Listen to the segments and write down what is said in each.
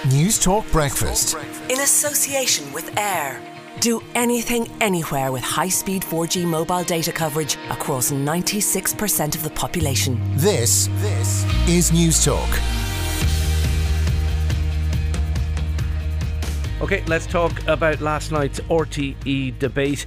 News Talk Breakfast. In association with Air. Do anything, anywhere with high-speed 4G mobile data coverage across 96% of the population. This is News Talk. Okay, let's talk about last night's RTE debate.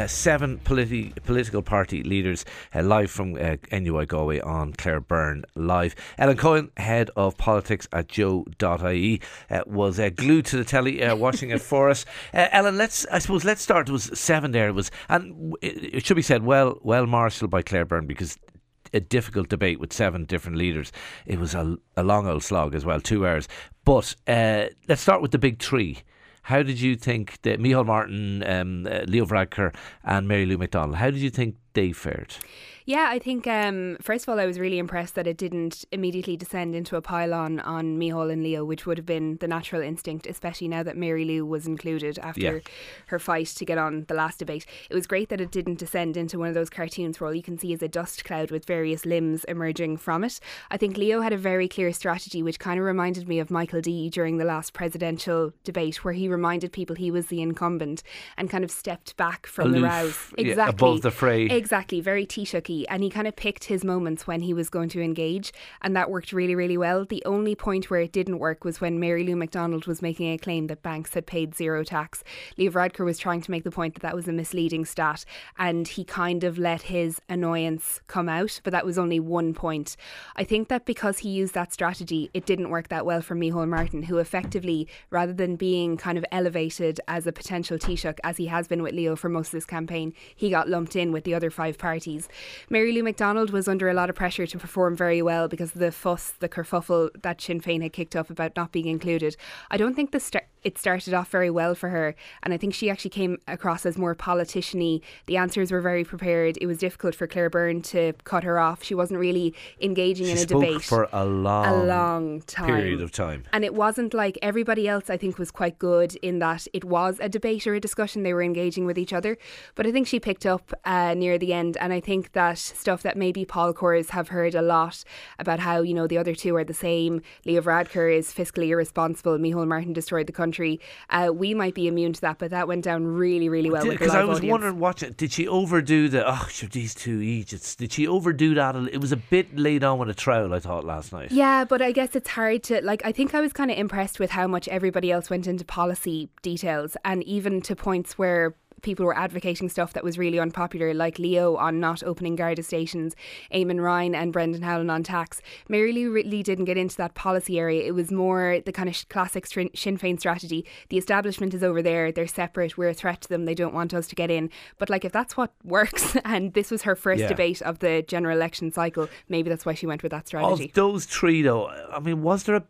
7 political party leaders live from NUI Galway on Claire Byrne Live. Ellen Cohen, head of politics at Joe.ie, was glued to the telly watching it for us. Ellen, let's start. There was 7 there. And it should be said, well marshalled by Claire Byrne, because a difficult debate with 7 different leaders. It was a long old slog as well, 2 hours. But let's start with the big 3. How did you think that Micheál Martin, Leo Varadkar and Mary Lou McDonald, how did you think they fared? Yeah, I think, first of all, I was really impressed that it didn't immediately descend into a pile-on Micheál and Leo, which would have been the natural instinct, especially now that Mary Lou was included after her fight to get on the last debate. It was great that it didn't descend into one of those cartoons where all you can see is a dust cloud with various limbs emerging from it. I think Leo had a very clear strategy, which kind of reminded me of Michael D during the last presidential debate, where he reminded people he was the incumbent and kind of stepped back from the rows. Exactly. Above the fray. Exactly, very Taoiseach-y, and he kind of picked his moments when he was going to engage, and that worked really, really well. The only point where it didn't work was when Mary Lou McDonald was making a claim that banks had paid zero tax. Leo Varadkar was trying to make the point that that was a misleading stat, and he kind of let his annoyance come out, but that was only one point. I think that because he used that strategy, it didn't work that well for Micheál Martin, who effectively, rather than being kind of elevated as a potential Taoiseach, as he has been with Leo for most of this campaign, he got lumped in with the other 5 parties. Mary Lou McDonald was under a lot of pressure to perform very well because of the fuss, the kerfuffle that Sinn Féin had kicked up about not being included. I don't think it started off very well for her, and I think she actually came across as more politician-y. The answers were very prepared. It was difficult for Claire Byrne to cut her off. She wasn't really engaging in a debate for a long time. Period of time. And it wasn't like everybody else. I think was quite good in that it was a debate or a discussion. They were engaging with each other, but I think she picked up near the end, and I think that stuff that maybe Paul Coors have heard a lot about, how, you know, the other 2 are the same. Leo Varadkar is fiscally irresponsible. Micheál Martin destroyed the country. We might be immune to that, but that went down really, really well. Because I was wondering, did she overdo these 2 Egypts? Did she overdo that? It was a bit laid on with a trowel, I thought, last night. Yeah, but I guess it's hard to, I think I was kind of impressed with how much everybody else went into policy details, and even to points where people were advocating stuff that was really unpopular, like Leo on not opening Garda stations, Eamon Ryan and Brendan Howlin on tax. Mary Lou really didn't get into that policy area. It was more the kind of classic Sinn Féin strategy. The establishment is over there, they're separate, we're a threat to them, they don't want us to get in. But if that's what works, and this was her first debate of the general election cycle, maybe that's why she went with that strategy. Of those 3 though, I mean, was there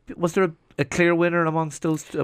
a clear winner amongst those 3?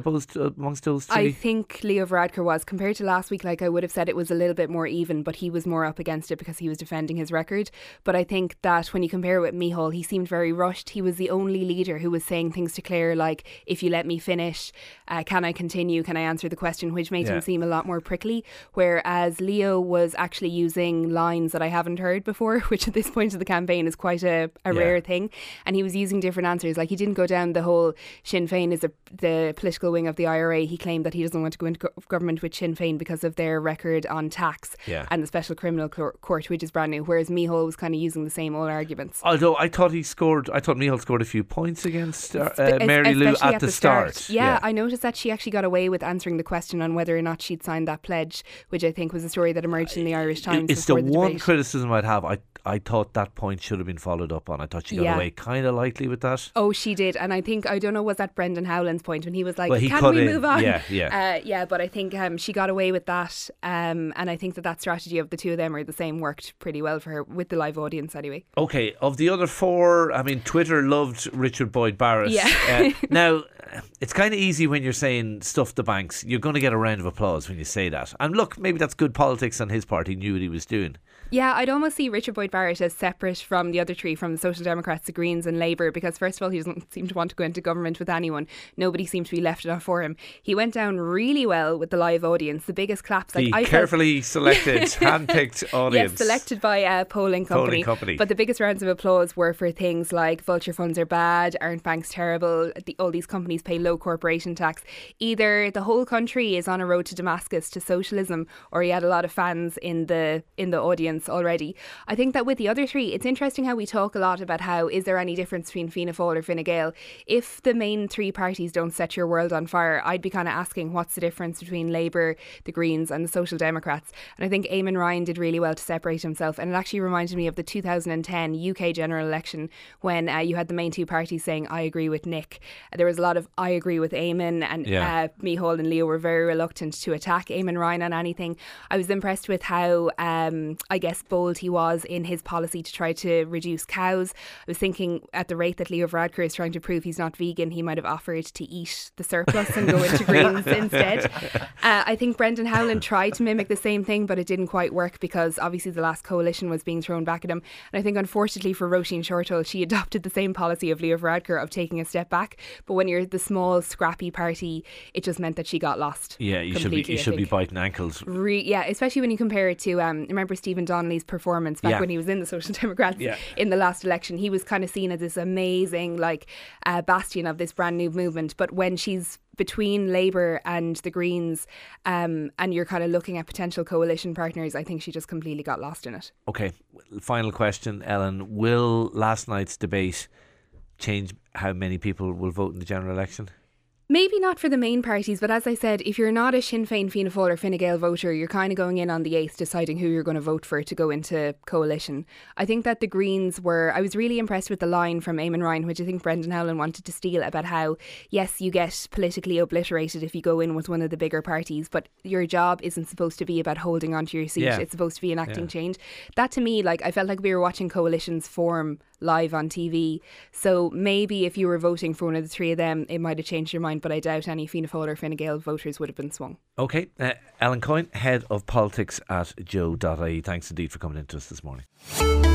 I think Leo Varadkar was. Compared to last week, I would have said it was a little bit more even, but he was more up against it because he was defending his record. But I think that when you compare it with Micheál, he seemed very rushed. He was the only leader who was saying things to Claire like, if you let me finish, can I continue, can I answer the question, which made him seem a lot more prickly. Whereas Leo was actually using lines that I haven't heard before, which at this point of the campaign is quite a rare thing. And he was using different answers. He didn't go down the whole Sinn Féin is the political wing of the IRA. He claimed that he doesn't want to go into government with Sinn Féin because of their record on tax and the Special Criminal Court, which is brand new, whereas Micheál was kind of using the same old arguments. Although I thought Micheál scored a few points against Mary Lou at the start. Yeah, I noticed that she actually got away with answering the question on whether or not she'd signed that pledge, which I think was a story that emerged in the Irish Times. It's the one criticism I'd have. I thought that point should have been followed up on. I thought she got away kind of lightly with that. Oh, she did. And I think, I don't know, was that Brendan Howlin's point when he was like, can we move on? Yeah. But I think she got away with that. And I think that strategy of the 2 of them are the same worked pretty well for her with the live audience anyway. Okay, of the other 4, I mean, Twitter loved Richard Boyd Barrett. Yeah. Now, it's kind of easy when you're saying stuff the banks. You're going to get a round of applause when you say that. And look, maybe that's good politics on his part. He knew what he was doing. Yeah, I'd almost see Richard Boyd Barrett as separate from the other 3, from the Social Democrats, the Greens and Labour, because first of all, he doesn't seem to want to go into government with anyone. Nobody seemed to be left enough for him. He went down really well with the live audience. The biggest claps. The carefully selected, hand-picked audience. Yes, selected by a polling company. But the biggest rounds of applause were for things like vulture funds are bad, aren't banks terrible, all these companies pay low corporation tax. Either the whole country is on a road to Damascus, to socialism, or he had a lot of fans in the audience already. I think that with the other three, it's interesting how we talk a lot about how is there any difference between Fianna Fáil or Fine Gael. If the main three parties don't set your world on fire, I'd be kind of asking what's the difference between Labour, the Greens and the Social Democrats. And I think Eamon Ryan did really well to separate himself, and it actually reminded me of the 2010 UK general election when you had the main two parties saying I agree with Nick. There was a lot of I agree with Eamon, and Micheál and Leo were very reluctant to attack Eamon Ryan on anything. I was impressed with how I guess bold he was in his policy to try to reduce cows. I was thinking at the rate that Leo Varadkar is trying to prove he's not vegan, he might have offered to eat the surplus and go into Greens instead. I think Brendan Howlin tried to mimic the same thing, but it didn't quite work because obviously the last coalition was being thrown back at him. And I think unfortunately for Roisin Shortall, she adopted the same policy of Leo Varadkar of taking a step back. But when you're the small, scrappy party, it just meant that she got lost. Yeah, you should be biting ankles. Yeah, especially when you compare it to, remember Stephen Donnelly's performance back when he was in the Social Democrats in the last election. He was kind of seen as this amazing bastion of this brand new movement. But when she's between Labour and the Greens and you're kind of looking at potential coalition partners, I think she just completely got lost in it. Okay, final question, Ellen. Will last night's debate change how many people will vote in the general election? Maybe not for the main parties, but as I said, if you're not a Sinn Féin, Fianna Fáil or Fine Gael voter, you're kind of going in on the 8th deciding who you're going to vote for to go into coalition. I think that the Greens I was really impressed with the line from Eamon Ryan, which I think Brendan Howlin wanted to steal, about how, yes, you get politically obliterated if you go in with one of the bigger parties, but your job isn't supposed to be about holding onto your seat. It's supposed to be enacting change. That to me, I felt like we were watching coalitions form live on TV. So maybe if you were voting for one of the three of them, it might have changed your mind, but I doubt any Fianna Fáil or Fine Gael voters would have been swung. OK, Ellen Coyne, Head of Politics at Joe.ie. Thanks indeed for coming into us this morning.